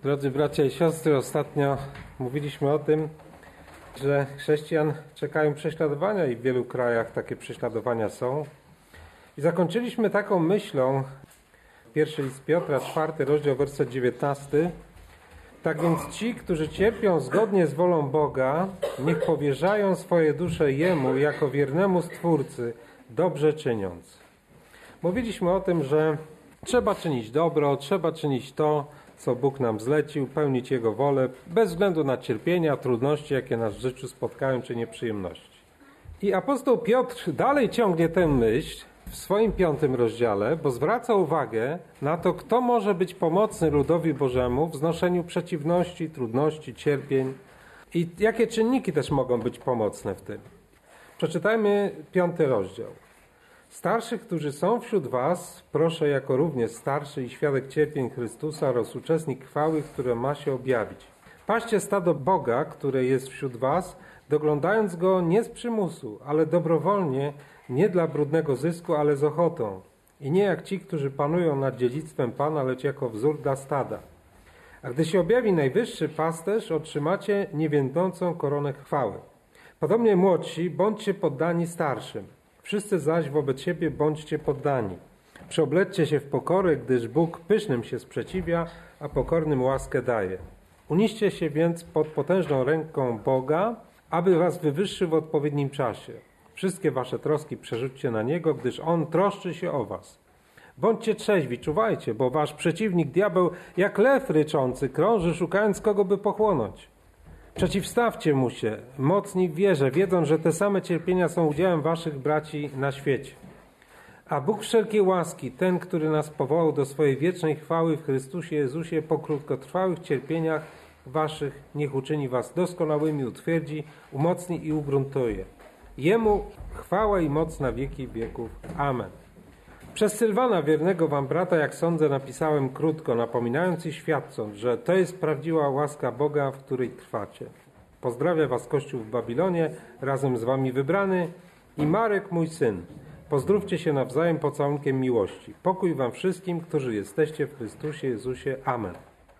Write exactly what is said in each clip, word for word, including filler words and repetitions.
Drodzy bracia i siostry, ostatnio mówiliśmy o tym, że chrześcijan czekają prześladowania i w wielu krajach takie prześladowania są. I zakończyliśmy taką myślą, pierwszy list Piotra, czwarty rozdział, werset dziewiętnasty. Tak więc ci, którzy cierpią zgodnie z wolą Boga, niech powierzają swoje dusze Jemu jako wiernemu Stwórcy, dobrze czyniąc. Mówiliśmy o tym, że trzeba czynić dobro, trzeba czynić to, co Bóg nam zlecił, pełnić Jego wolę, bez względu na cierpienia, trudności, jakie nas w życiu spotkają, czy nieprzyjemności. I apostoł Piotr dalej ciągnie tę myśl w swoim piątym rozdziale, bo zwraca uwagę na to, kto może być pomocny ludowi Bożemu w znoszeniu przeciwności, trudności, cierpień i jakie czynniki też mogą być pomocne w tym. Przeczytajmy piąty rozdział. Starszych, którzy są wśród was, proszę jako również starszy i świadek cierpień Chrystusa oraz uczestnik chwały, które ma się objawić. Paście stado Boga, które jest wśród was, doglądając go nie z przymusu, ale dobrowolnie, nie dla brudnego zysku, ale z ochotą. I nie jak ci, którzy panują nad dziedzictwem Pana, lecz jako wzór dla stada. A gdy się objawi najwyższy pasterz, otrzymacie niewiędnącą koronę chwały. Podobnie młodsi, bądźcie poddani starszym. Wszyscy zaś wobec siebie bądźcie poddani. Przeoblećcie się w pokorę, gdyż Bóg pysznym się sprzeciwia, a pokornym łaskę daje. Uniście się więc pod potężną ręką Boga, aby was wywyższył w odpowiednim czasie. Wszystkie wasze troski przerzućcie na Niego, gdyż On troszczy się o was. Bądźcie trzeźwi, czuwajcie, bo wasz przeciwnik diabeł jak lew ryczący krąży, szukając kogo by pochłonąć. Przeciwstawcie mu się, mocni w wierze, wiedząc, że te same cierpienia są udziałem waszych braci na świecie. A Bóg wszelkiej łaski, ten, który nas powołał do swojej wiecznej chwały w Chrystusie Jezusie, po krótkotrwałych cierpieniach waszych, niech uczyni was doskonałymi, utwierdzi, umocni i ugruntuje. Jemu chwała i moc na wieki wieków. Amen. Przez Sylwana, wiernego wam brata, jak sądzę, napisałem krótko, napominając i świadcząc, że to jest prawdziwa łaska Boga, w której trwacie. Pozdrawia was Kościół w Babilonie, razem z wami wybrany, i Marek, mój syn. Pozdrówcie się nawzajem pocałunkiem miłości. Pokój wam wszystkim, którzy jesteście w Chrystusie Jezusie. Amen.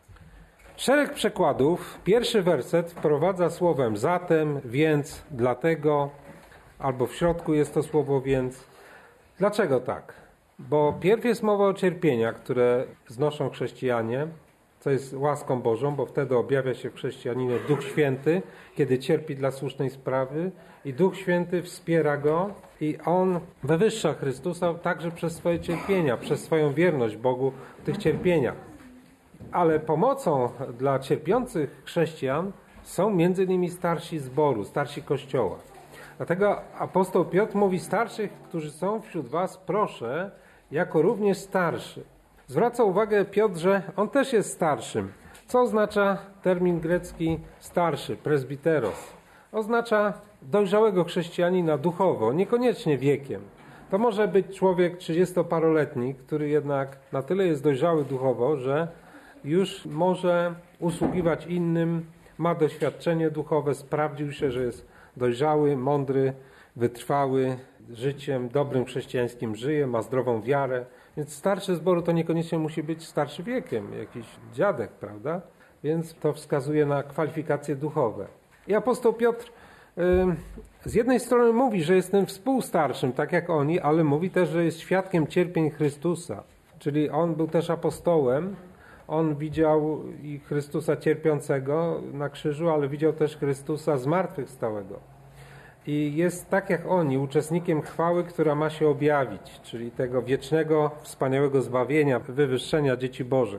Szereg przekładów. Pierwszy werset wprowadza słowem zatem, więc, dlatego, albo w środku jest to słowo więc. Dlaczego tak? Bo pierw jest mowa o cierpieniach, które znoszą chrześcijanie, co jest łaską Bożą, bo wtedy objawia się w chrześcijaninie Duch Święty, kiedy cierpi dla słusznej sprawy, i Duch Święty wspiera go i On wywyższa Chrystusa także przez swoje cierpienia, przez swoją wierność Bogu w tych cierpieniach. Ale pomocą dla cierpiących chrześcijan są między innymi starsi zboru, starsi Kościoła. Dlatego apostoł Piotr mówi: starszych, którzy są wśród was, proszę, jako również starszy. Zwraca uwagę Piotr, że on też jest starszym. Co oznacza termin grecki starszy, presbiteros? Oznacza dojrzałego chrześcijanina duchowo, niekoniecznie wiekiem. To może być człowiek trzydziestoparoletni, który jednak na tyle jest dojrzały duchowo, że już może usługiwać innym, ma doświadczenie duchowe, sprawdził się, że jest dojrzały, mądry, wytrwały, życiem dobrym chrześcijańskim żyje, ma zdrową wiarę. Więc starszy zboru to niekoniecznie musi być starszy wiekiem, jakiś dziadek, prawda? Więc to wskazuje na kwalifikacje duchowe. I apostoł Piotr yy, z jednej strony mówi, że jest tym współstarszym, tak jak oni, ale mówi też, że jest świadkiem cierpień Chrystusa. Czyli on był też apostołem. On widział i Chrystusa cierpiącego na krzyżu, ale widział też Chrystusa zmartwychwstałego. I jest tak jak oni, uczestnikiem chwały, która ma się objawić, czyli tego wiecznego, wspaniałego zbawienia, wywyższenia dzieci Bożych.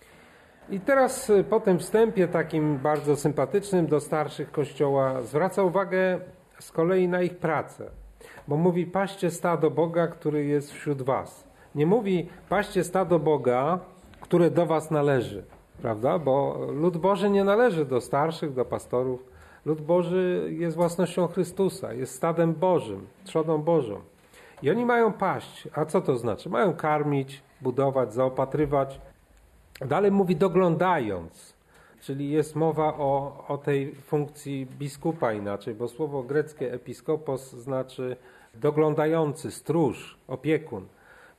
I teraz po tym wstępie takim bardzo sympatycznym do starszych Kościoła zwraca uwagę z kolei na ich pracę. Bo mówi: paście stado Boga, który jest wśród was. Nie mówi: paście stado Boga, które do was należy, prawda? Bo lud Boży nie należy do starszych, do pastorów. Lud Boży jest własnością Chrystusa, jest stadem Bożym, trzodą Bożą. I oni mają paść. A co to znaczy? Mają karmić, budować, zaopatrywać. Dalej mówi doglądając, czyli jest mowa o, o tej funkcji biskupa inaczej, bo słowo greckie episkopos znaczy doglądający, stróż, opiekun.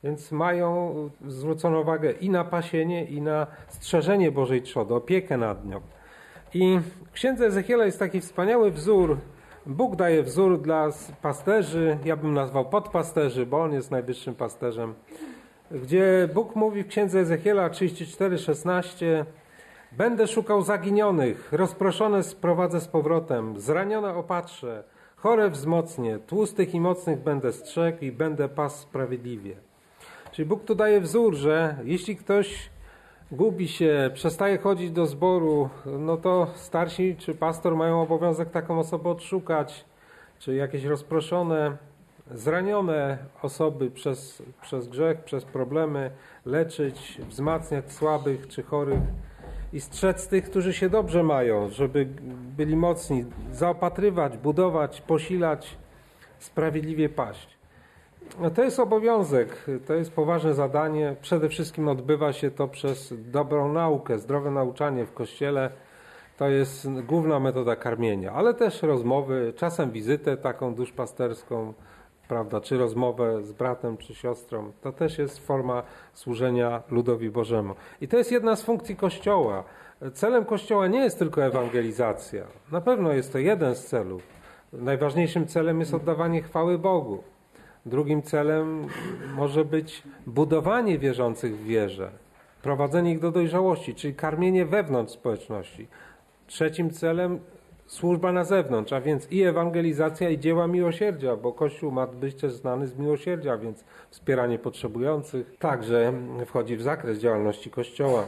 Więc mają zwróconą uwagę i na pasienie, i na strzeżenie Bożej trzody, opiekę nad nią. I w księdze Ezechiela jest taki wspaniały wzór. Bóg daje wzór dla pasterzy, ja bym nazwał podpasterzy, bo on jest najwyższym pasterzem, gdzie Bóg mówi w księdze Ezechiela trzydzieści cztery, szesnaście: będę szukał zaginionych, rozproszone sprowadzę z powrotem, zranione opatrzę, chore wzmocnię, tłustych i mocnych będę strzegł i będę pasł sprawiedliwie. Czyli Bóg tu daje wzór, że jeśli ktoś gubi się, przestaje chodzić do zboru, no to starsi czy pastor mają obowiązek taką osobę odszukać, czy jakieś rozproszone, zranione osoby przez, przez grzech, przez problemy leczyć, wzmacniać słabych czy chorych i strzec tych, którzy się dobrze mają, żeby byli mocni, zaopatrywać, budować, posilać, sprawiedliwie paść. No to jest obowiązek, to jest poważne zadanie. Przede wszystkim odbywa się to przez dobrą naukę, zdrowe nauczanie w Kościele. To jest główna metoda karmienia, ale też rozmowy, czasem wizytę taką duszpasterską, prawda, czy rozmowę z bratem, czy siostrą. To też jest forma służenia ludowi Bożemu. I to jest jedna z funkcji Kościoła. Celem Kościoła nie jest tylko ewangelizacja. Na pewno jest to jeden z celów. Najważniejszym celem jest oddawanie chwały Bogu. Drugim celem może być budowanie wierzących w wierze, prowadzenie ich do dojrzałości, czyli karmienie wewnątrz społeczności. Trzecim celem służba na zewnątrz, a więc i ewangelizacja, i dzieła miłosierdzia, bo Kościół ma być też znany z miłosierdzia, więc wspieranie potrzebujących także wchodzi w zakres działalności Kościoła.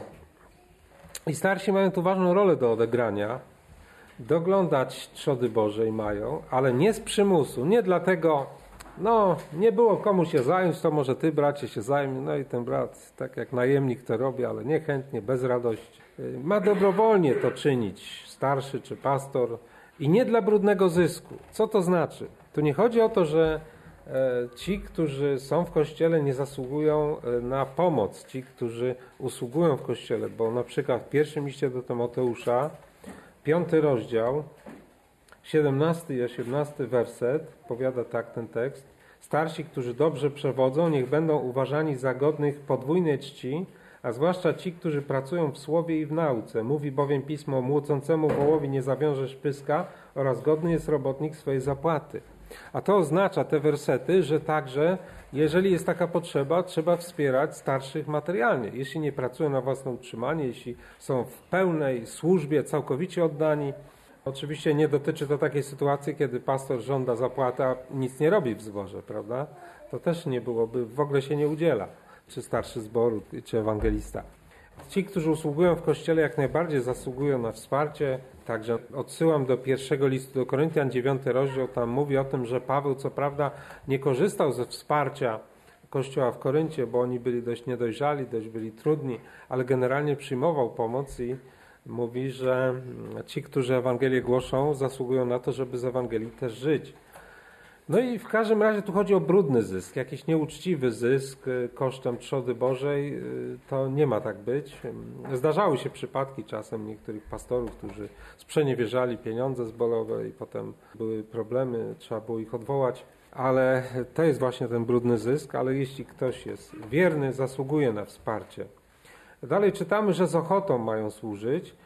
I starsi mają tu ważną rolę do odegrania. Doglądać trzody Bożej mają, ale nie z przymusu, nie dlatego, no nie było komu się zająć, to może ty, bracie, się zajmij. No i ten brat, tak jak najemnik to robi, ale niechętnie, bez radości. Ma dobrowolnie to czynić, starszy czy pastor, i nie dla brudnego zysku. Co to znaczy? Tu nie chodzi o to, że ci, którzy są w Kościele, nie zasługują na pomoc. Ci, którzy usługują w Kościele, bo na przykład w pierwszym liście do Tymoteusza, piąty rozdział, siedemnasty i osiemnasty werset, powiada tak ten tekst: starsi, którzy dobrze przewodzą, niech będą uważani za godnych podwójnej czci, a zwłaszcza ci, którzy pracują w słowie i w nauce. Mówi bowiem Pismo: młócącemu wołowi nie zawiążesz pyska oraz godny jest robotnik swojej zapłaty. A to oznacza, te wersety, że także, jeżeli jest taka potrzeba, trzeba wspierać starszych materialnie. Jeśli nie pracują na własne utrzymanie, jeśli są w pełnej służbie, całkowicie oddani. Oczywiście nie dotyczy to takiej sytuacji, kiedy pastor żąda zapłaty, a nic nie robi w zborze, prawda? To też nie byłoby, w ogóle się nie udziela, czy starszy zboru, czy ewangelista. Ci, którzy usługują w Kościele, jak najbardziej zasługują na wsparcie. Także odsyłam do pierwszego listu do Koryntian, dziewiąty rozdział. Tam mówi o tym, że Paweł co prawda nie korzystał ze wsparcia Kościoła w Koryncie, bo oni byli dość niedojrzali, dość byli trudni, ale generalnie przyjmował pomoc i mówi, że ci, którzy Ewangelię głoszą, zasługują na to, żeby z Ewangelii też żyć. No i w każdym razie tu chodzi o brudny zysk, jakiś nieuczciwy zysk kosztem trzody Bożej. To nie ma tak być. Zdarzały się przypadki czasem niektórych pastorów, którzy sprzeniewierzali pieniądze zborowe i potem były problemy, trzeba było ich odwołać. Ale to jest właśnie ten brudny zysk, ale jeśli ktoś jest wierny, zasługuje na wsparcie. Dalej czytamy, że z ochotą mają służyć,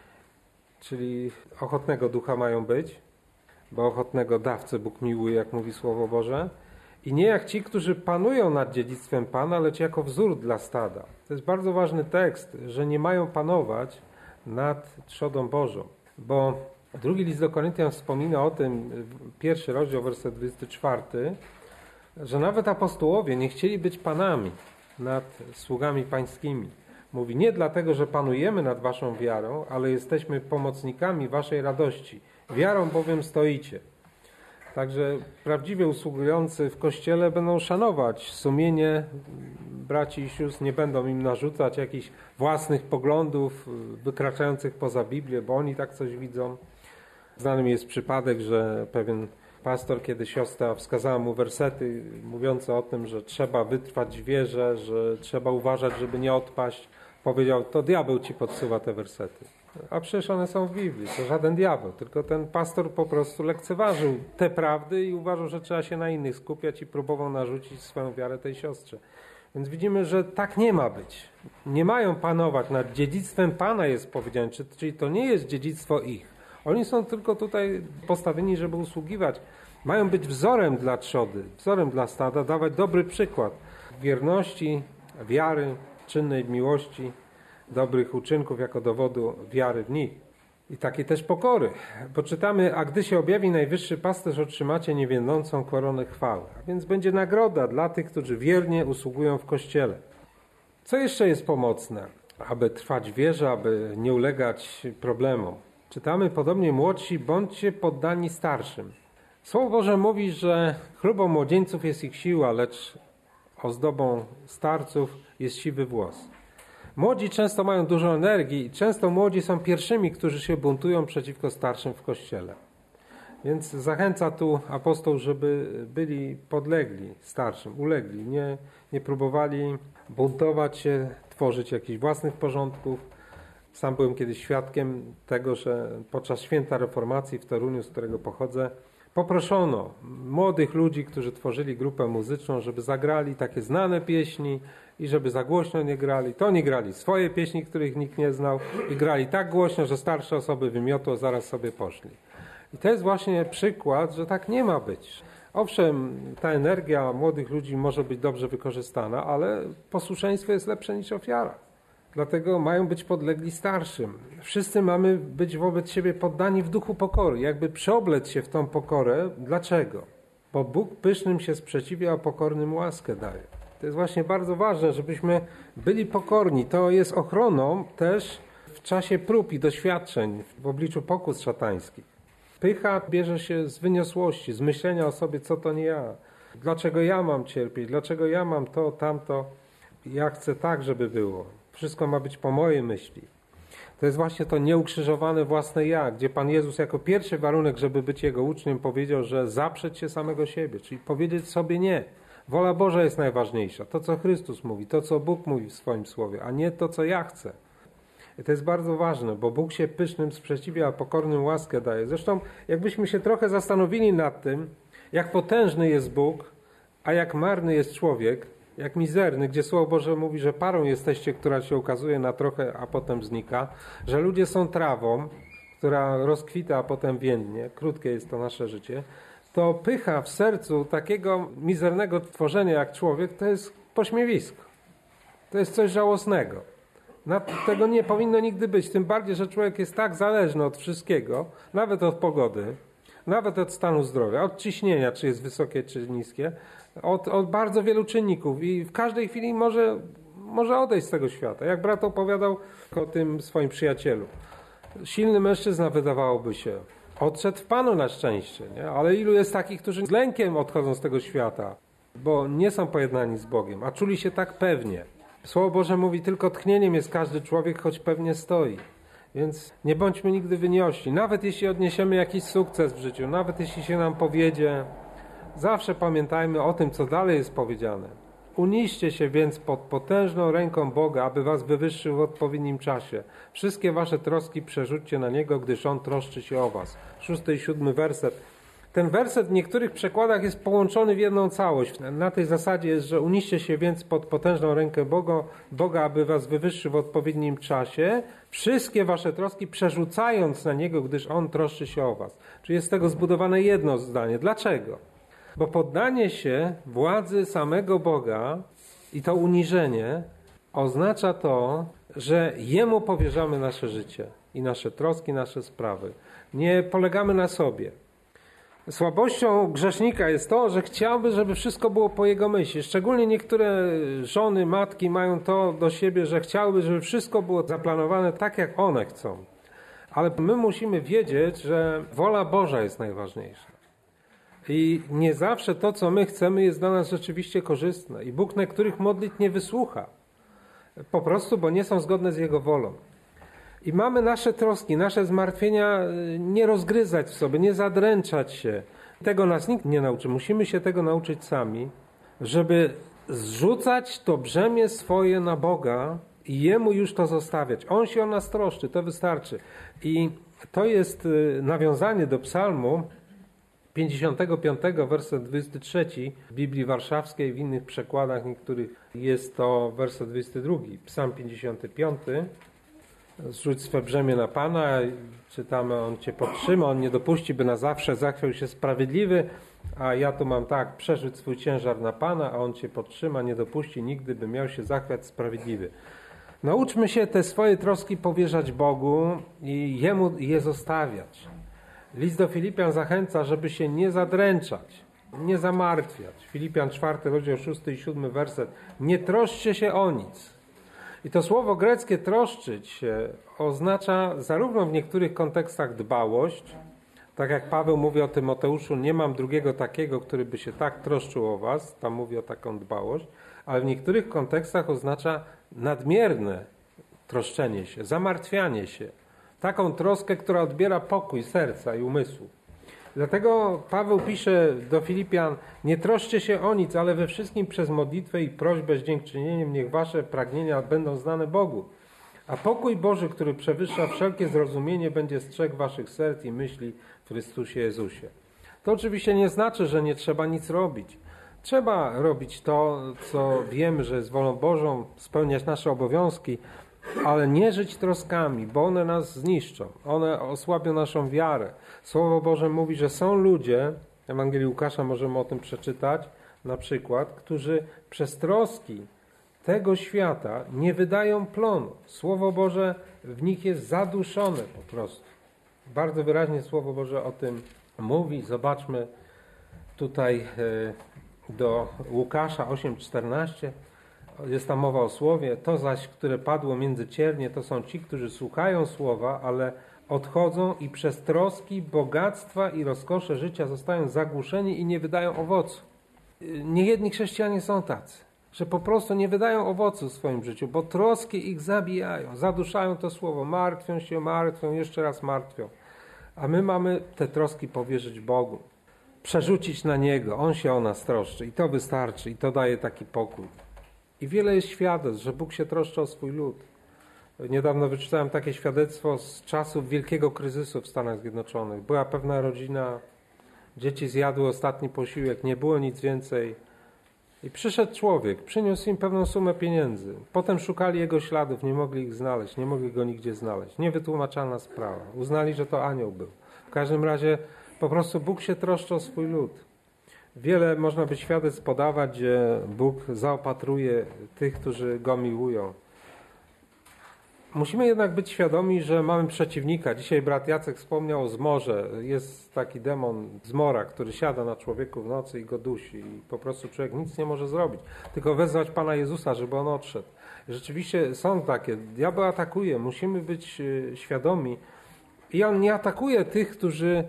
czyli ochotnego ducha mają być, bo ochotnego dawcę Bóg miłuje, jak mówi Słowo Boże. I nie jak ci, którzy panują nad dziedzictwem Pana, lecz jako wzór dla stada. To jest bardzo ważny tekst, że nie mają panować nad trzodą Bożą. Bo drugi list do Koryntian wspomina o tym, pierwszy rozdział, werset dwudziesty czwarty, że nawet apostołowie nie chcieli być panami nad sługami pańskimi. Mówi, nie dlatego, że panujemy nad waszą wiarą, ale jesteśmy pomocnikami waszej radości. Wiarą bowiem stoicie. Także prawdziwie usługujący w Kościele będą szanować sumienie braci i sióstr, nie będą im narzucać jakichś własnych poglądów wykraczających poza Biblię, bo oni tak coś widzą. Znanym jest przypadek, że pewien pastor, kiedy siostra wskazała mu wersety mówiące o tym, że trzeba wytrwać w wierze, że trzeba uważać, żeby nie odpaść, powiedział, to diabeł ci podsuwa te wersety. A przecież one są w Biblii, to żaden diabeł, tylko ten pastor po prostu lekceważył te prawdy i uważał, że trzeba się na innych skupiać i próbował narzucić swoją wiarę tej siostrze. Więc widzimy, że tak nie ma być. Nie mają panować nad dziedzictwem Pana, jest powiedziane, czyli to nie jest dziedzictwo ich. Oni są tylko tutaj postawieni, żeby usługiwać. Mają być wzorem dla trzody, wzorem dla stada, dawać dobry przykład wierności, wiary, czynnej miłości, dobrych uczynków jako dowodu wiary w nich. I takiej też pokory. Bo czytamy, a gdy się objawi najwyższy pasterz, otrzymacie niewiędącą koronę chwały. A więc będzie nagroda dla tych, którzy wiernie usługują w Kościele. Co jeszcze jest pomocne, aby trwać w wierze, aby nie ulegać problemom? Czytamy podobnie, młodsi, bądźcie poddani starszym. Słowo Boże mówi, że chlubą młodzieńców jest ich siła, lecz ozdobą starców jest siwy włos. Młodzi często mają dużo energii i często młodzi są pierwszymi, którzy się buntują przeciwko starszym w Kościele. Więc zachęca tu apostoł, żeby byli podlegli starszym, ulegli, nie, nie próbowali buntować się, tworzyć jakichś własnych porządków. Sam byłem kiedyś świadkiem tego, że podczas święta reformacji w Toruniu, z którego pochodzę, poproszono młodych ludzi, którzy tworzyli grupę muzyczną, żeby zagrali takie znane pieśni i żeby za głośno nie grali. To oni grali swoje pieśni, których nikt nie znał i grali tak głośno, że starsze osoby wymiotło, zaraz sobie poszli. I to jest właśnie przykład, że tak nie ma być. Owszem, ta energia młodych ludzi może być dobrze wykorzystana, ale posłuszeństwo jest lepsze niż ofiara. Dlatego mają być podlegli starszym. Wszyscy mamy być wobec siebie poddani w duchu pokory, jakby przeoblec się w tą pokorę. Dlaczego? Bo Bóg pysznym się sprzeciwia, a pokornym łaskę daje. To jest właśnie bardzo ważne, żebyśmy byli pokorni. To jest ochroną też w czasie prób i doświadczeń w obliczu pokus szatańskich. Pycha bierze się z wyniosłości, z myślenia o sobie, co to nie ja. Dlaczego ja mam cierpieć? Dlaczego ja mam to, tamto? Ja chcę tak, żeby było. Wszystko ma być po mojej myśli. To jest właśnie to nieukrzyżowane własne ja, gdzie Pan Jezus jako pierwszy warunek, żeby być Jego uczniem, powiedział, że zaprzeć się samego siebie, czyli powiedzieć sobie nie. Wola Boża jest najważniejsza. To, co Chrystus mówi, to, co Bóg mówi w swoim słowie, a nie to, co ja chcę. I to jest bardzo ważne, bo Bóg się pysznym sprzeciwia, a pokornym łaskę daje. Zresztą, jakbyśmy się trochę zastanowili nad tym, jak potężny jest Bóg, a jak marny jest człowiek, jak mizerny, gdzie Słowo Boże mówi, że parą jesteście, która się ukazuje na trochę, a potem znika, że ludzie są trawą, która rozkwita, a potem więdnie, krótkie jest to nasze życie, to pycha w sercu takiego mizernego tworzenia jak człowiek to jest pośmiewisko. To jest coś żałosnego. Tego nie powinno nigdy być, tym bardziej, że człowiek jest tak zależny od wszystkiego, nawet od pogody, nawet od stanu zdrowia, od ciśnienia, czy jest wysokie, czy niskie, od, od bardzo wielu czynników i w każdej chwili może, może odejść z tego świata. Jak brat opowiadał o tym swoim przyjacielu. Silny mężczyzna, wydawałoby się, odszedł w Panu na szczęście, nie? Ale ilu jest takich, którzy z lękiem odchodzą z tego świata, bo nie są pojednani z Bogiem, a czuli się tak pewnie. Słowo Boże mówi, tylko tchnieniem jest każdy człowiek, choć pewnie stoi. Więc nie bądźmy nigdy wyniośli. Nawet jeśli odniesiemy jakiś sukces w życiu, nawet jeśli się nam powiedzie, zawsze pamiętajmy o tym, co dalej jest powiedziane. Uniście się więc pod potężną ręką Boga, aby was wywyższył w odpowiednim czasie. Wszystkie wasze troski przerzućcie na Niego, gdyż On troszczy się o was. Szósty i siódmy werset. Ten werset w niektórych przekładach jest połączony w jedną całość. Na tej zasadzie jest, że uniście się więc pod potężną rękę Boga, Boga, aby was wywyższył w odpowiednim czasie. Wszystkie wasze troski przerzucając na Niego, gdyż On troszczy się o was. Czyli jest z tego zbudowane jedno zdanie. Dlaczego? Bo poddanie się władzy samego Boga i to uniżenie oznacza to, że Jemu powierzamy nasze życie i nasze troski, nasze sprawy. Nie polegamy na sobie. Słabością grzesznika jest to, że chciałby, żeby wszystko było po jego myśli. Szczególnie niektóre żony, matki mają to do siebie, że chciałyby, żeby wszystko było zaplanowane tak, jak one chcą. Ale my musimy wiedzieć, że wola Boża jest najważniejsza. I nie zawsze to, co my chcemy, jest dla nas rzeczywiście korzystne. I Bóg niektórych modlitw nie wysłucha. Po prostu, bo nie są zgodne z Jego wolą. I mamy nasze troski, nasze zmartwienia nie rozgryzać w sobie, nie zadręczać się. Tego nas nikt nie nauczy. Musimy się tego nauczyć sami, żeby zrzucać to brzemię swoje na Boga i Jemu już to zostawiać. On się o nas troszczy, to wystarczy. I to jest nawiązanie do psalmu pięćdziesiątego piątego, werset dwudziesty trzeci w Biblii Warszawskiej, w innych przekładach niektórych jest to werset dwudziesty drugi. Psalm pięćdziesiąty piąty. Zrzuć swe brzemię na Pana, czytamy, On Cię podtrzyma, On nie dopuści, by na zawsze zachwiał się sprawiedliwy, a ja tu mam tak, przerzuć swój ciężar na Pana, a On Cię podtrzyma, nie dopuści nigdy, by miał się zachwiać sprawiedliwy. Nauczmy się te swoje troski powierzać Bogu i Jemu je zostawiać. List do Filipian zachęca, żeby się nie zadręczać, nie zamartwiać. Filipian czwarty, rozdział szósty i siódmy werset. Nie troszczcie się o nic. I to słowo greckie troszczyć się oznacza zarówno w niektórych kontekstach dbałość, tak jak Paweł mówi o Tymoteuszu, nie mam drugiego takiego, który by się tak troszczył o was, tam mówi o taką dbałość, ale w niektórych kontekstach oznacza nadmierne troszczenie się, zamartwianie się, taką troskę, która odbiera pokój serca i umysłu. Dlatego Paweł pisze do Filipian, nie troszczcie się o nic, ale we wszystkim przez modlitwę i prośbę z dziękczynieniem niech wasze pragnienia będą znane Bogu. A pokój Boży, który przewyższa wszelkie zrozumienie, będzie strzegł waszych serc i myśli w Chrystusie Jezusie. To oczywiście nie znaczy, że nie trzeba nic robić. Trzeba robić to, co wiemy, że jest wolą Bożą, spełniać nasze obowiązki, ale nie żyć troskami, bo one nas zniszczą. One osłabią naszą wiarę. Słowo Boże mówi, że są ludzie, w Ewangelii Łukasza możemy o tym przeczytać, na przykład, którzy przez troski tego świata nie wydają plonu. Słowo Boże w nich jest zaduszone po prostu. Bardzo wyraźnie Słowo Boże o tym mówi. Zobaczmy tutaj do Łukasza osiem czternaście. Jest tam mowa o słowie. To zaś, które padło między ciernie, to są ci, którzy słuchają słowa, ale odchodzą i przez troski, bogactwa i rozkosze życia zostają zagłuszeni i nie wydają owocu. Niejedni chrześcijanie są tacy, że po prostu nie wydają owocu w swoim życiu, bo troski ich zabijają, zaduszają to słowo, martwią się, martwią, jeszcze raz martwią. A my mamy te troski powierzyć Bogu, przerzucić na Niego, On się o nas troszczy i to wystarczy i to daje taki pokój. I wiele jest świadectw, że Bóg się troszczy o swój lud. Niedawno wyczytałem takie świadectwo z czasów wielkiego kryzysu w Stanach Zjednoczonych. Była pewna rodzina, dzieci zjadły ostatni posiłek, nie było nic więcej. I przyszedł człowiek, przyniósł im pewną sumę pieniędzy. Potem szukali jego śladów, nie mogli ich znaleźć, nie mogli go nigdzie znaleźć. Niewytłumaczalna sprawa. Uznali, że to anioł był. W każdym razie po prostu Bóg się troszczy o swój lud. Wiele można by świadectw podawać, gdzie Bóg zaopatruje tych, którzy Go miłują. Musimy jednak być świadomi, że mamy przeciwnika. Dzisiaj brat Jacek wspomniał o zmorze. Jest taki demon zmora, który siada na człowieku w nocy i go dusi. I po prostu człowiek nic nie może zrobić. Tylko wezwać Pana Jezusa, żeby on odszedł. Rzeczywiście są takie. Diabeł atakuje. Musimy być świadomi. I on nie atakuje tych, którzy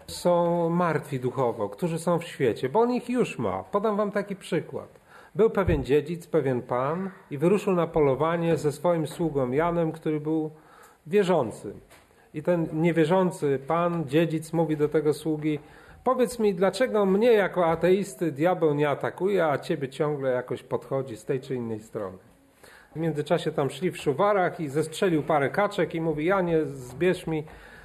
są martwi duchowo, którzy są w świecie, bo on ich już ma. Podam wam taki przykład. Był pewien dziedzic, pewien pan i wyruszył na polowanie ze swoim sługą Janem, który był wierzący. I ten niewierzący pan, dziedzic mówi do tego sługi, powiedz mi, dlaczego mnie jako ateisty diabeł nie atakuje, a ciebie ciągle jakoś podchodzi z tej czy innej strony. W międzyczasie tam szli w szuwarach i zestrzelił parę kaczek i mówi, Janie, zbierz mi,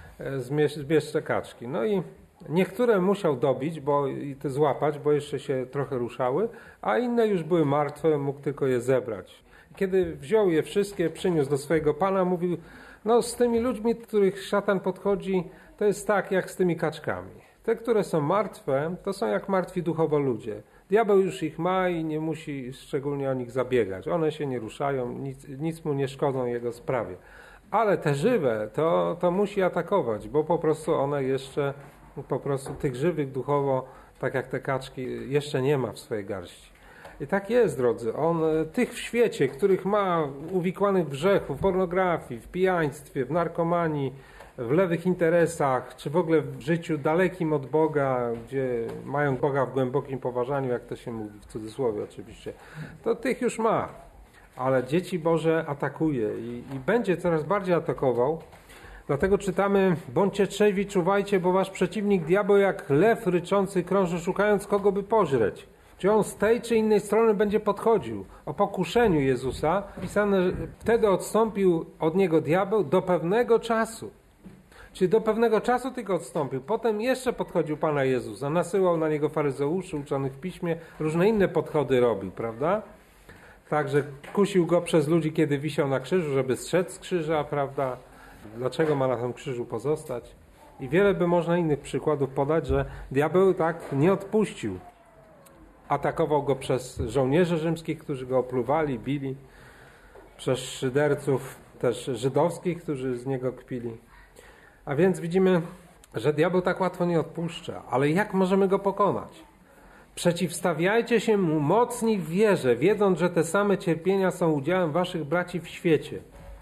zbierz te kaczki. No i niektóre musiał dobić, bo i te złapać, bo jeszcze się trochę ruszały, a inne już były martwe, mógł tylko je zebrać. Kiedy wziął je wszystkie, przyniósł do swojego pana, mówił, no z tymi ludźmi, których szatan podchodzi, to jest tak jak z tymi kaczkami. Te, które są martwe, to są jak martwi duchowo ludzie. Diabeł już ich ma i nie musi szczególnie o nich zabiegać. One się nie ruszają, nic, nic mu nie szkodzą jego sprawie. Ale te żywe, to, to musi atakować, bo po prostu one jeszcze, po prostu tych żywych duchowo, tak jak te kaczki, jeszcze nie ma w swojej garści. I tak jest, drodzy. On tych w świecie, których ma uwikłanych w grzechu, w pornografii, w pijaństwie, w narkomanii, w lewych interesach, czy w ogóle w życiu dalekim od Boga, gdzie mają Boga w głębokim poważaniu, jak to się mówi, w cudzysłowie oczywiście, to tych już ma. Ale dzieci Boże atakuje i, i będzie coraz bardziej atakował. Dlatego czytamy, bądźcie trzeźwi, czuwajcie, bo wasz przeciwnik diabeł jak lew ryczący krąży, szukając kogo by pożreć. Czy on z tej czy innej strony będzie podchodził. O pokuszeniu Jezusa pisane, że wtedy odstąpił od niego diabeł do pewnego czasu. Czyli do pewnego czasu tylko odstąpił. Potem jeszcze podchodził Pana Jezusa, nasyłał na niego faryzeuszy uczonych w piśmie, różne inne podchody robił, prawda? Także kusił go przez ludzi, kiedy wisiał na krzyżu, żeby zszedł z krzyża, prawda? Dlaczego ma na tym krzyżu pozostać? I wiele by można innych przykładów podać, że diabeł tak nie odpuścił. Atakował go przez żołnierzy rzymskich, którzy go opluwali, bili, przez szyderców też żydowskich, którzy z niego kpili. A więc widzimy, że diabeł tak łatwo nie odpuszcza. Ale jak możemy go pokonać? Przeciwstawiajcie się mu mocni w wierze, wiedząc, że te same cierpienia są udziałem waszych braci w świecie.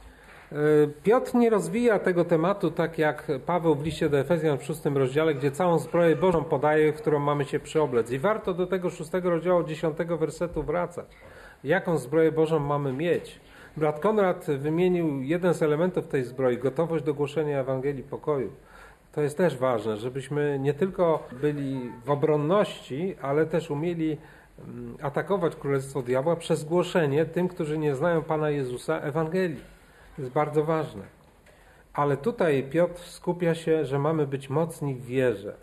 Piotr nie rozwija tego tematu tak jak Paweł w liście do Efezjan w szóstym rozdziale, gdzie całą zbroję Bożą podaje, w którą mamy się przyoblec. I warto do tego szóstego rozdziału dziesiątego wersetu wracać. Jaką zbroję Bożą mamy mieć? Brat Konrad wymienił jeden z elementów tej zbroi, gotowość do głoszenia Ewangelii pokoju. To jest też ważne, żebyśmy nie tylko byli w obronności, ale też umieli atakować królestwo diabła przez głoszenie tym, którzy nie znają Pana Jezusa, Ewangelii. To jest bardzo ważne. Ale tutaj Piotr skupia się, że mamy być mocni w wierze.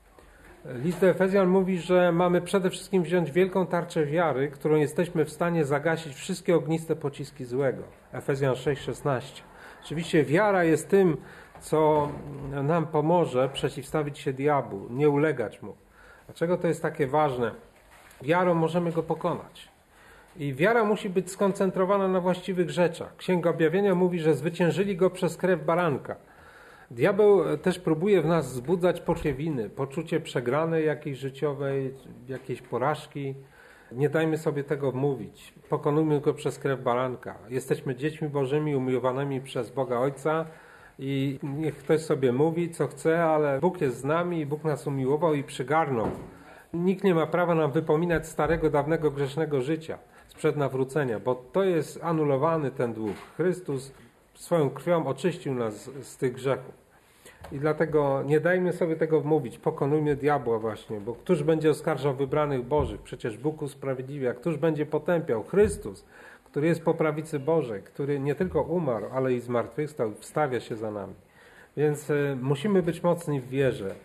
List do Efezjan mówi, że mamy przede wszystkim wziąć wielką tarczę wiary, którą jesteśmy w stanie zagasić wszystkie ogniste pociski złego. Efezjan sześć szesnaście. Oczywiście wiara jest tym, co nam pomoże przeciwstawić się diabłu, nie ulegać mu. Dlaczego to jest takie ważne? Wiarą możemy go pokonać. I wiara musi być skoncentrowana na właściwych rzeczach. Księga Objawienia mówi, że zwyciężyli go przez krew baranka. Diabeł też próbuje w nas wzbudzać poczucie winy, poczucie przegranej jakiejś życiowej, jakiejś porażki. Nie dajmy sobie tego wmówić. Pokonujmy go przez krew baranka. Jesteśmy dziećmi Bożymi, umiłowanymi przez Boga Ojca i niech ktoś sobie mówi, co chce, ale Bóg jest z nami i Bóg nas umiłował i przygarnął. Nikt nie ma prawa nam wypominać starego, dawnego, grzesznego życia sprzed nawrócenia, bo to jest anulowany ten dług. Chrystus swoją krwią oczyścił nas z tych grzechów. I dlatego nie dajmy sobie tego wmówić. Pokonujmy diabła właśnie, bo któż będzie oskarżał wybranych Bożych? Przecież Bóg usprawiedliwia. Któż będzie potępiał? Chrystus, który jest po prawicy Bożej, który nie tylko umarł, ale i zmartwychwstał, wstawia się za nami. Więc y, musimy być mocni w wierze.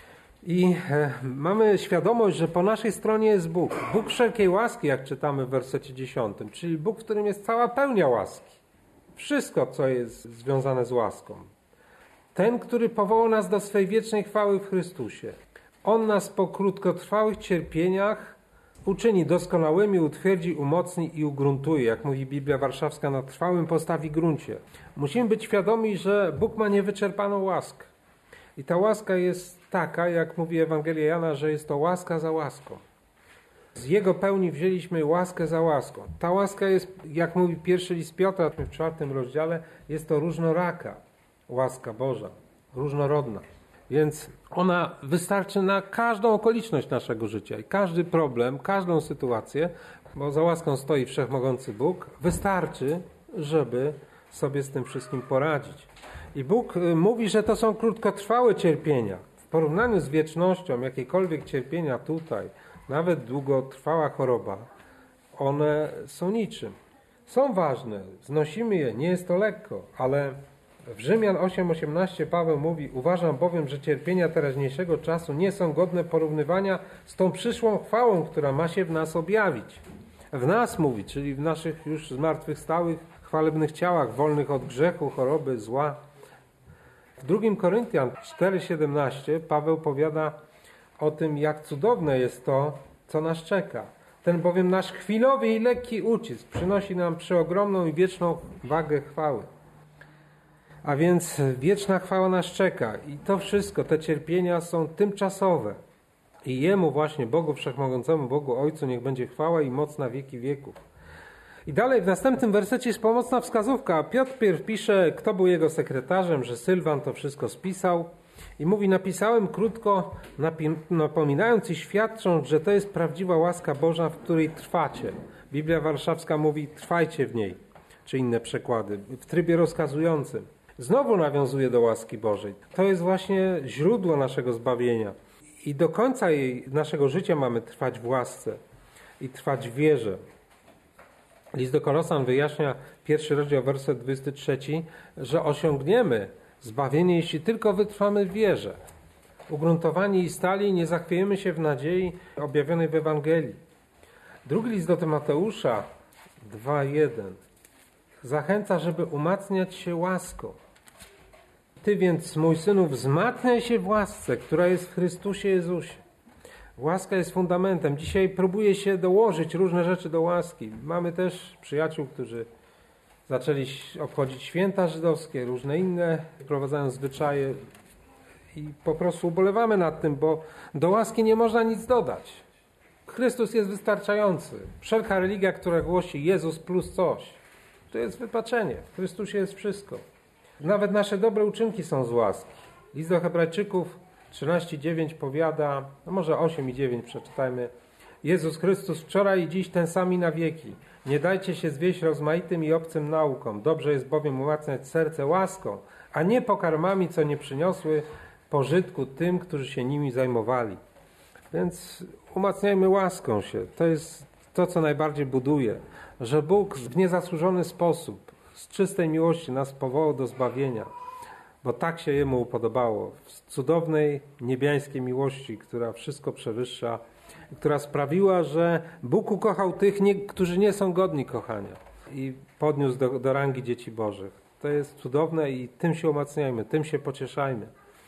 I e, mamy świadomość, że po naszej stronie jest Bóg. Bóg wszelkiej łaski, jak czytamy w wersecie dziesiątym, czyli Bóg, w którym jest cała pełnia łaski. Wszystko, co jest związane z łaską. Ten, który powołał nas do swej wiecznej chwały w Chrystusie. On nas po krótkotrwałych cierpieniach uczyni doskonałymi, utwierdzi, umocni i ugruntuje. Jak mówi Biblia Warszawska, na trwałym postawi gruncie. Musimy być świadomi, że Bóg ma niewyczerpaną łaskę. I ta łaska jest taka, jak mówi Ewangelia Jana, że jest to łaska za łaską. Z Jego pełni wzięliśmy łaskę za łaską. Ta łaska jest, jak mówi pierwszy list Piotra w czwartym rozdziale, jest to różnoraka łaska Boża, różnorodna. Więc ona wystarczy na każdą okoliczność naszego życia i każdy problem, każdą sytuację, bo za łaską stoi wszechmogący Bóg, wystarczy, żeby sobie z tym wszystkim poradzić. I Bóg mówi, że to są krótkotrwałe cierpienia. W porównaniu z wiecznością, jakiekolwiek cierpienia tutaj, nawet długotrwała choroba, one są niczym. Są ważne, znosimy je, nie jest to lekko, ale w Rzymian osiem osiemnaście Paweł mówi: uważam bowiem, że cierpienia teraźniejszego czasu nie są godne porównywania z tą przyszłą chwałą, która ma się w nas objawić. W nas mówi, czyli w naszych już zmartwychwstałych, chwalebnych ciałach, wolnych od grzechu, choroby, zła. W drugim Koryntian cztery siedemnaście Paweł powiada o tym, jak cudowne jest to, co nas czeka. Ten bowiem nasz chwilowy i lekki ucisk przynosi nam przeogromną i wieczną wagę chwały. A więc wieczna chwała nas czeka i to wszystko, te cierpienia są tymczasowe. I Jemu właśnie, Bogu Wszechmogącemu, Bogu Ojcu, niech będzie chwała i moc na wieki wieków. I dalej w następnym wersecie jest pomocna wskazówka. Piotr pierw pisze, kto był jego sekretarzem, że Sylwan to wszystko spisał. I mówi, napisałem krótko, napominając i świadcząc, że to jest prawdziwa łaska Boża, w której trwacie. Biblia Warszawska mówi, trwajcie w niej, czy inne przekłady, w trybie rozkazującym. Znowu nawiązuje do łaski Bożej. To jest właśnie źródło naszego zbawienia. I do końca jej, naszego życia mamy trwać w łasce i trwać w wierze. List do Kolosan wyjaśnia, pierwszy rozdział, werset dwudziesty trzeci, że osiągniemy zbawienie, jeśli tylko wytrwamy w wierze. Ugruntowani i stali, nie zachwiejemy się w nadziei objawionej w Ewangelii. Drugi list do Tymoteusza dwa jeden zachęca, żeby umacniać się łaską. Ty więc, mój synu, wzmacniaj się w łasce, która jest w Chrystusie Jezusie. Łaska jest fundamentem. Dzisiaj próbuje się dołożyć różne rzeczy do łaski. Mamy też przyjaciół, którzy zaczęli obchodzić święta żydowskie, różne inne, wprowadzają zwyczaje i po prostu ubolewamy nad tym, bo do łaski nie można nic dodać. Chrystus jest wystarczający. Wszelka religia, która głosi Jezus plus coś, to jest wypaczenie. W Chrystusie jest wszystko. Nawet nasze dobre uczynki są z łaski. List do Hebrajczyków trzynaście dziewięć powiada, no może osiem i dziewięć przeczytajmy. Jezus Chrystus wczoraj i dziś ten sam i na wieki. Nie dajcie się zwieść rozmaitym i obcym naukom. Dobrze jest bowiem umacniać serce łaską, a nie pokarmami, co nie przyniosły pożytku tym, którzy się nimi zajmowali. Więc umacniajmy łaską się. To jest to, co najbardziej buduje. Że Bóg w niezasłużony sposób, z czystej miłości nas powołał do zbawienia. Bo tak się Jemu upodobało. W cudownej, niebiańskiej miłości, która wszystko przewyższa, która sprawiła, że Bóg ukochał tych, nie, którzy nie są godni kochania i podniósł do, do rangi dzieci Bożych. To jest cudowne i tym się umacniajmy, tym się pocieszajmy.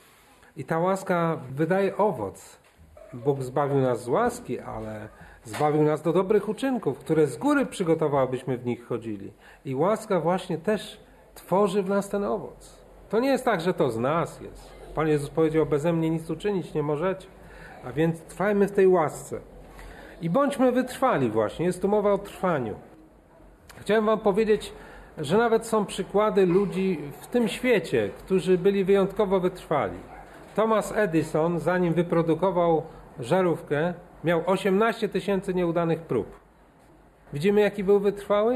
I ta łaska wydaje owoc. Bóg zbawił nas z łaski, ale zbawił nas do dobrych uczynków, które z góry przygotował, abyśmy w nich chodzili. I łaska właśnie też tworzy w nas ten owoc. To nie jest tak, że to z nas jest. Pan Jezus powiedział, beze mnie nic uczynić nie możecie. A więc trwajmy w tej łasce. I bądźmy wytrwali właśnie. Jest tu mowa o trwaniu. Chciałem wam powiedzieć, że nawet są przykłady ludzi w tym świecie, którzy byli wyjątkowo wytrwali. Thomas Edison, zanim wyprodukował żarówkę, miał osiemnaście tysięcy nieudanych prób. Widzimy, jaki był wytrwały?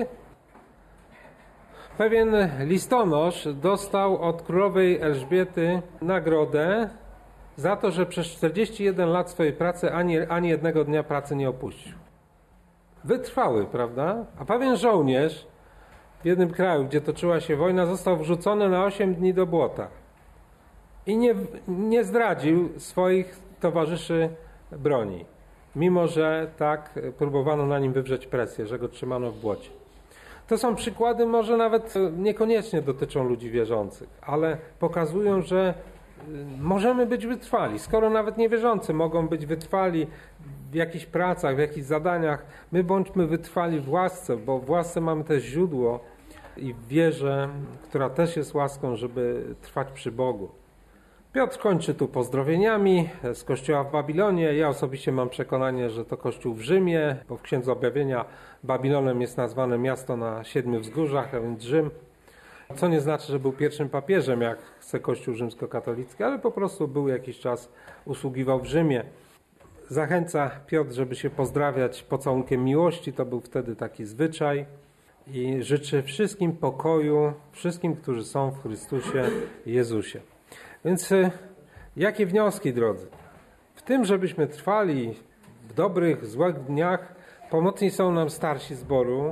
Pewien listonosz dostał od królowej Elżbiety nagrodę za to, że przez czterdzieści jeden lat swojej pracy ani, ani jednego dnia pracy nie opuścił. Wytrwały, prawda? A pewien żołnierz w jednym kraju, gdzie toczyła się wojna, został wrzucony na osiem dni do błota. I nie, nie zdradził swoich towarzyszy broni. Mimo że tak próbowano na nim wywrzeć presję, że go trzymano w błocie. To są przykłady, może nawet niekoniecznie dotyczą ludzi wierzących, ale pokazują, że możemy być wytrwali. Skoro nawet niewierzący mogą być wytrwali w jakichś pracach, w jakichś zadaniach, my bądźmy wytrwali w łasce, bo w łasce mamy też źródło i w wierze, która też jest łaską, żeby trwać przy Bogu. Piotr kończy tu pozdrowieniami z kościoła w Babilonie. Ja osobiście mam przekonanie, że to kościół w Rzymie, bo w Księdze Objawienia Babilonem jest nazwane miasto na siedmiu wzgórzach, a więc Rzym. Co nie znaczy, że był pierwszym papieżem, jak chce kościół rzymskokatolicki, ale po prostu był jakiś czas, usługiwał w Rzymie. Zachęca Piotr, żeby się pozdrawiać pocałunkiem miłości, to był wtedy taki zwyczaj. I życzy wszystkim pokoju, wszystkim, którzy są w Chrystusie Jezusie. Więc jakie wnioski, drodzy? W tym, żebyśmy trwali w dobrych, złych dniach, pomocni są nam starsi zboru,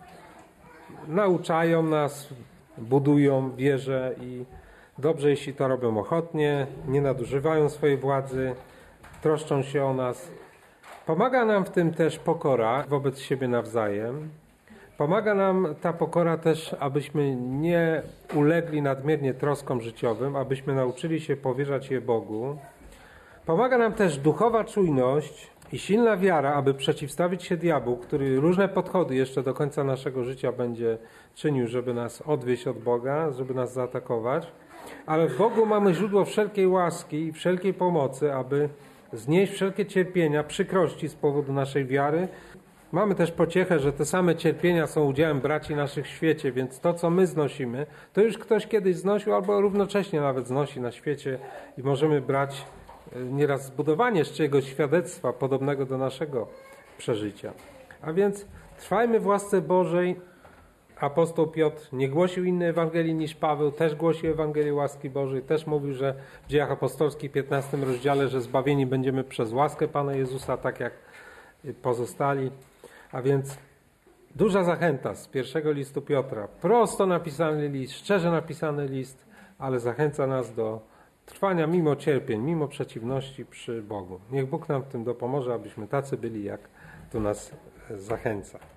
nauczają nas, budują wierze i dobrze, jeśli to robią ochotnie, nie nadużywają swojej władzy, troszczą się o nas. Pomaga nam w tym też pokora wobec siebie nawzajem. Pomaga nam ta pokora też, abyśmy nie ulegli nadmiernie troskom życiowym, abyśmy nauczyli się powierzać je Bogu. Pomaga nam też duchowa czujność i silna wiara, aby przeciwstawić się diabłu, który różne podchody jeszcze do końca naszego życia będzie czynił, żeby nas odwieść od Boga, żeby nas zaatakować. Ale w Bogu mamy źródło wszelkiej łaski i wszelkiej pomocy, aby znieść wszelkie cierpienia, przykrości z powodu naszej wiary. Mamy też pociechę, że te same cierpienia są udziałem braci naszych w świecie, więc to, co my znosimy, to już ktoś kiedyś znosił albo równocześnie nawet znosi na świecie i możemy brać nieraz zbudowanie z czyjegoś świadectwa podobnego do naszego przeżycia. A więc trwajmy w łasce Bożej. Apostoł Piotr nie głosił innej Ewangelii niż Paweł, też głosił Ewangelię łaski Bożej, też mówił, że w Dziejach Apostolskich, piętnastym rozdziale, że zbawieni będziemy przez łaskę Pana Jezusa, tak jak pozostali. A więc duża zachęta z pierwszego listu Piotra. Prosto napisany list, szczerze napisany list, ale zachęca nas do trwania mimo cierpień, mimo przeciwności przy Bogu. Niech Bóg nam w tym dopomoże, abyśmy tacy byli, jak tu nas zachęca.